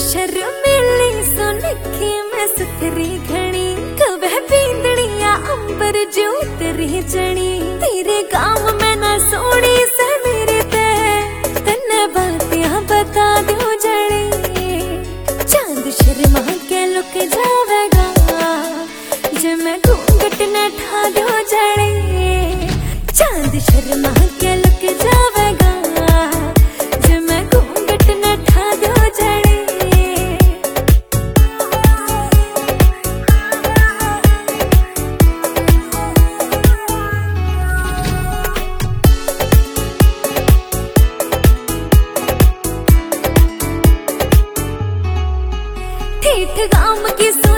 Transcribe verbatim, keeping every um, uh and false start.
शर्मिली सुन के मैं सुथरी घनी कवे पींदड़िया अंबर जो उतरी जनी तेरे गाँव में ना सोनी से मेरे ते तन्ने बातियां बता दो जड़ी चांद शर्मा के लुक जावेगा जे मैं घूंघट न ठा दो जड़ी चांद शर्मा के लुक जावेगा जे मैं घूंघट न ठा दो जड़ी ठेठ गाम की